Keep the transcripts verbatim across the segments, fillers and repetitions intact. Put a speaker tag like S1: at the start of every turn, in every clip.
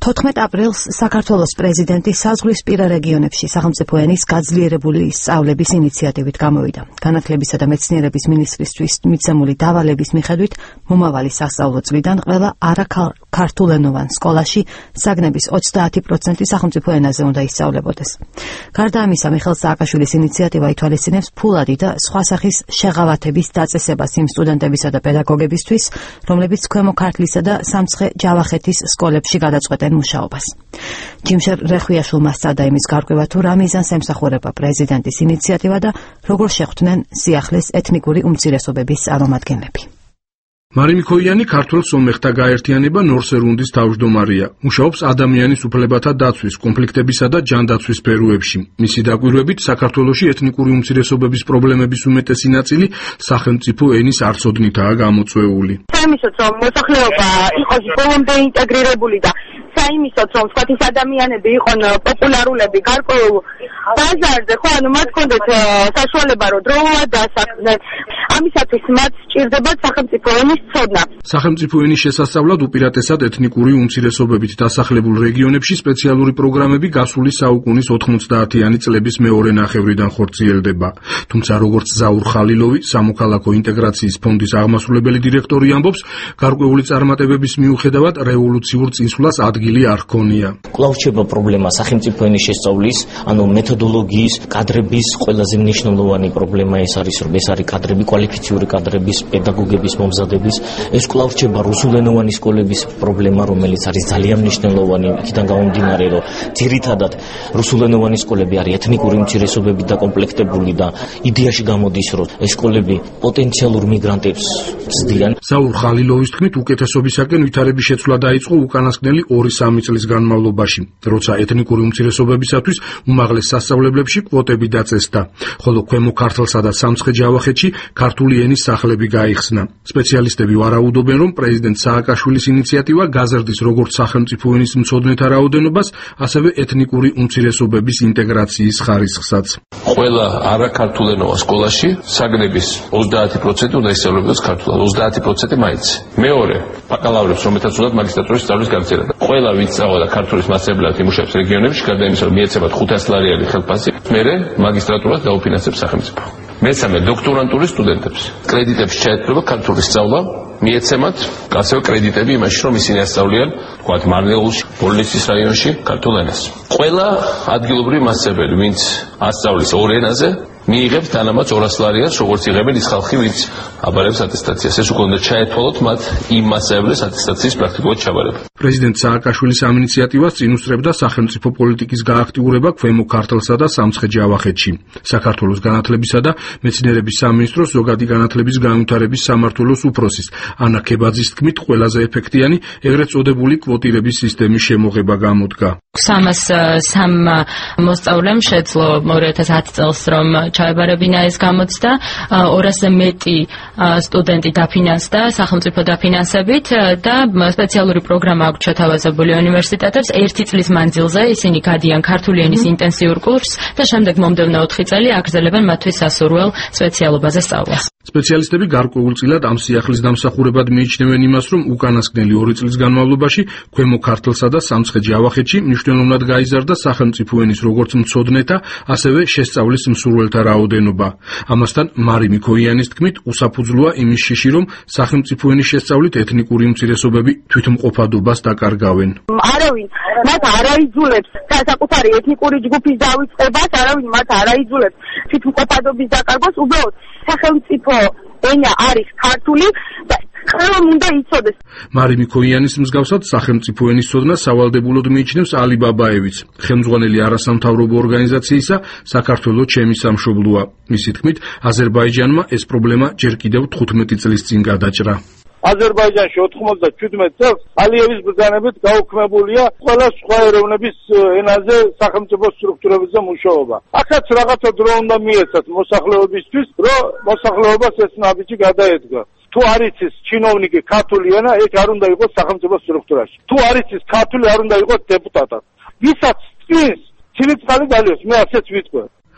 S1: თოთხმეტ აპრილს საქართველოს პრეზიდენტი საზღვრისპირა რეგიონებში სახელმწიფო ენის გაძლიერებული სწავლების ინიციატივით გამოვიდა. განათლებისა და მეცნიერების მინისტრისთვის მიცემული დავალების მიხედვით მომავალი სასწავლო წლიდან ყველა არაქართულენოვან სკოლაში საგნების ოცდაათი პროცენტი სახელმწიფო ენაზე უნდა ისწავლებოდეს. გარდა ამისა, მიხეილ სააკაშვილის ინიციატივა ითვალისწინებს ფულადი და სხვა სახის შეღავათების დაწესებას იმ სტუდენტებისა და პედაგოგებისთვის, რომლებიც ქვემო ქართლისა და სამცხე-ჯავახეთის სკოლებში გადაწყვეტენ მუშაობას. ჯიმშერ რეხვიაშვილმა სცადა იმის გარკვევა, თუ რა მიზანს ემსახურება პრეზიდენტის ინიციატივა და როგორ შეხვდნენ სიახლის ეთნიკური უმცირესობების წარმომადგენლები.
S2: მარი მიქოიანი ქართველ სომეხთა გაერთიანება ნორსერუნდის თავმჯდომარეა. მუშაობს ადამიანის უფლებათა დაცვის, კონფლიქტებისა და ჯანდაცვის სფეროებში. მისი დაკვირვებით, საქართველოში ეთნიკური უმცირესობების პრობლემების უმეტესი ნაწილი სახელმწიფო ენის არცოდნითაა გამოწვეული.
S3: საიმისოც რომ მოსახლეობა იყოს ბოლომდე ინტეგრირებული და საიმისოც რომ სხვათის ადამიანები იყვნენ პოპულარულები გარკვეულ ბაზარზე, ხო, ანუ მათ ჰქონდეთ საშუალება რომ დროულად დასაქმდნენ. ამისათვის მათ სჭირდებათ სახელმწიფო ენის ცოდნა.
S2: სახელმწიფო ენის შესასწავლად უპირატესად ეთნიკური უმცირესობებით დასახლებულ რეგიონებში სპეციალური პროგრამები გასული საუკუნის ოთხმოცდაათიანი წლების მეორე ნახევრიდან ხორციელდება. თუმცა როგორც ზაურ ხალილოვი, სამოქალაქო ინტეგრაციის ფონდის აღმასრულებელი დირექტორი ამბობს, გარკვეული წარმატებების მიუხედავად რევოლუციურ წინსვლას ადგილი არ ჰქონია.
S4: კვლავ რჩება პრობლემა სახელმწიფო ენის შესწავლის, ანუ მეთოდოლოგიის, კადრების ყველაზე მნიშვნელოვანი პრობლემა ეს არის, რომ ეს არის კადრები, კვალიფიციური კადრების, პედაგოგების მომზადების. ეს კვლავ რჩება რუსულენოვანი სკოლების პრობლემა, რომელიც არის ძალიან მნიშვნელოვანი, იქიდან გამომდინარე, რომ ძირითადად რუსულენოვანი სკოლები არის ეთნიკური უმცირესობებით დაკომპლექტებული და იდეაში გამოდის, რომ ეს სკოლები პოტენციალურ მიგრანტებს ცდიან.
S2: ზაურ ხალილოვის თქმით, უკეთესობისაკენ ვითარების შეცვლა დაიწყო უკანასკნელი ორი-სამი წლის განმავლობაში, როცა ეთნიკური უმცირესობებისათვის უმაღლეს სასწავლებლებში კვოტები დაწესდა, ხოლო ქვემო ქართლსა და სამცხე-ჯავახეთში ქართული ენის სახლები გაიხსნა. სპეციალისტები ვარაუდობენ, რომ პრეზიდენტ სააკაშვილის ინიციატივა გაზრდის როგორც სახელმწიფო ენის მცოდნეთა რაოდენობას, ასევე ეთნიკური უმცირესობების ინტეგრაციის ხარისხსაც.
S5: ყველა არაქართულენოვან სკოლაში საგნების ოცდაათი პროცენტი უნდა ისწავლებოდეს ქართულად, ოცდაათი პროცენტი მაინც. მეორე, ბაკალავრებს, რომელთაც უნდათ მაგისტრატურის სწავლის განცდა. ყველა ვინც სწავლა ქართულის მასწავლებლად იმუშავებს რეგიონებში, გარდა იმისა, რომ მიეცემათ ხუთასი ლარიანი ხელფასი, მერე მაგისტრატურას დაუფინანსებს სახელმწიფო. მესამე, დოქტორანტურის სტუდენტებს კრედიტებში ჩაეთვალა ქართულის სწავლა, მიეცემათ ასევე კრედიტები იმაში, რომ ისინი ასწავლიან, თქვათ, მარნეულში, ბოლნისის რაიონში ქართულ ენას. ყველა ადგილობრივი მასწავლებელი, ვინც ასწავლის ორ ენაზე, მიიღებს თანამაც ორასი ლარიანს, როგორც იღებენ ის ხალხი, ვინც აბარებს ატესტაციას. ეს უკვე უნდა ჩაეთვალოთ მათ იმ მასწავლებლის ატესტაციის პრაქტიკულად ჩაბარება.
S2: პრეზიდენტ სააკაშვილის ამ ინიციატივას წინ უსწრებდა სახელმწიფო პოლიტიკის გააქტიურება ქვემო ქართლსა და სამცხე-ჯავახეთში. საქართველოს განათლებისა და მეცნიერების სამინისტროს ზოგადი განათლების განვითარების სამმართველოს უფროსის ანა ქებაძის თქმით, ყველაზე ეფექტიანი ეგრეთ წოდებული კვოტირების სისტემის შემოღება გამოდგა.
S6: სამას სამ მოსწავლემ შეძლო ორი ათას ათი წელს რომ ჩაებარებინა ეს გამოცდა, ორასზე მეტი სტუდენტი დაფინანსდა სახელმწიფო დაფინანსებით და სპეციალური პროგრამა აქვს ჩათავაზებული უნივერსიტეტებს. ერთი წლის მანძილზე ისინი გადიან ქართული ენის ინტენსიურ კურსს და შემდეგ მომდევნო ოთხი წელი აგრძელებენ მათთვის სასურველ სპეციალობაზე სწავლას.
S2: სპეციალისტები გარკვეულწილად ამ სიახლის დამსახურებად მიიჩნევენ იმას, რომ უკანასკნელი ორი წლის განმავლობაში ქვემო ქართლსა და სამცხე-ჯავახეთში მნიშვნელოვნად გაიზარდა სახელმწიფო ენის როგორც მცოდნეთა, ასევე შესწავლის მსურველთა რაოდენობა. ამასთან მარი მიქოიანის თქმით, უსაფუძვლოა იმის შიში, რომ სახელმწიფო ენის შესწავლით ეთნიკური უმცირესობები თვითმყოფადობას დაკარგავენ.
S3: არავინ მათ არ აიძულებს საკუთარი ეთნიკური ჯგუფის დავიწყებას, არავინ მათ არ აიძულებს თვითმყოფადობის დაკარგვას, უბრალოდ სახელმწიფო ენა არის ქართული და ყველამ უნდა იცოდეს.
S2: მარი მიქოიანის მსგავსად სახელმწიფო ენის ცოდნა სავალდებულოდ მიიჩნევს ალი ბაბაევიც, ხელმძღვანელი არასამთავრობო ორგანიზაციისა საქართველო ჩემი სამშობლოა. მისი თქმით, აზერბაიჯანმა ეს პრობლემა ჯერ კიდევ თხუთმეტი წლის წინ გადაჭრა.
S7: აზერბაიჯანში ოთხმოცდაშვიდმეტ წელს ალიევის ბრძანებით გაუქმებულია ყველა სხვა ეროვნების ენაზე სახელმწიფო სტრუქტურებზე მუშაობა. აქაც რაღაცა დრო უნდა მიეცათ მოსახლეობისთვის, რომ მოსახლეობას ეს ნაბიჯი გადაედგა. თუ არ იცის ჩინოვნიკი ქართული ენა, ეს არ უნდა იყოს სახელმწიფო სტრუქტურაში. თუ არ იცის ქართული, არ უნდა იყოს დეპუტატად. ვისაც წინს, ცილი წყალი გალიოს, მე ასეც ვიტყვი.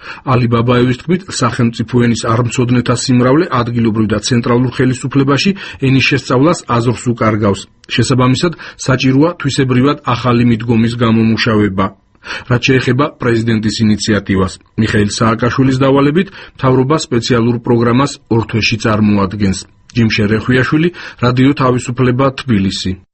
S2: ალი ბაბაევის თქმით, სახელმწიფო ენის არმცოდნეთა სიმრავლე ადგილობრივ და ცენტრალურ ხელისუფლებაში ენის შესწავლას აზრს უკარგავს. შესაბამისად, საჭიროა თვისებრივად ახალი მიდგომის გამომუშავება. რაც შეეხება პრეზიდენტის ინიციატივას, მიხეილ სააკაშვილის დავალებით, მთავრობა სპეციალურ პროგრამას ორ თვეში წარმოადგენს. ჯიმშე რეხვიაშვილი, რადიო თავისუფლება, თბილისი.